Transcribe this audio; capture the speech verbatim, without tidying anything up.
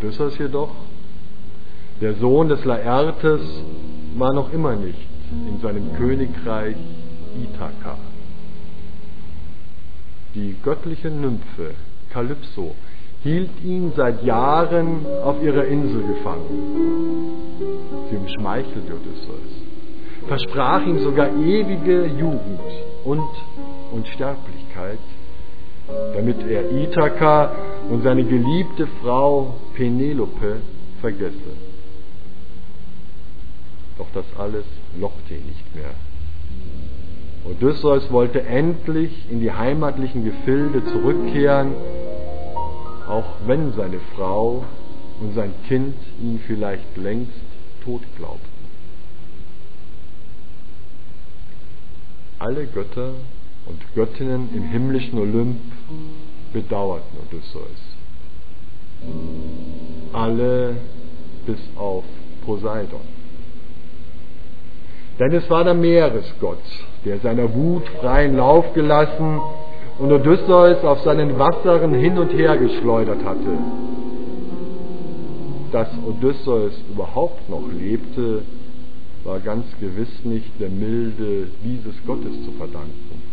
Odysseus jedoch, der Sohn des Laertes, war noch immer nicht in seinem Königreich Ithaka. Die göttliche Nymphe Kalypso hielt ihn seit Jahren auf ihrer Insel gefangen. Sie umschmeichelte Odysseus, versprach ihm sogar ewige Jugend und Unsterblichkeit, damit er Ithaka und seine geliebte Frau Penelope vergesse. Doch das alles lockte ihn nicht mehr. Odysseus wollte endlich in die heimatlichen Gefilde zurückkehren, auch wenn seine Frau und sein Kind ihn vielleicht längst tot glaubten. Alle Götter und Göttinnen im himmlischen Olymp bedauerten Odysseus. Alle bis auf Poseidon. Denn es war der Meeresgott, der seiner Wut freien Lauf gelassen und Odysseus auf seinen Wassern hin und her geschleudert hatte. Dass Odysseus überhaupt noch lebte, war ganz gewiss nicht der Milde dieses Gottes zu verdanken.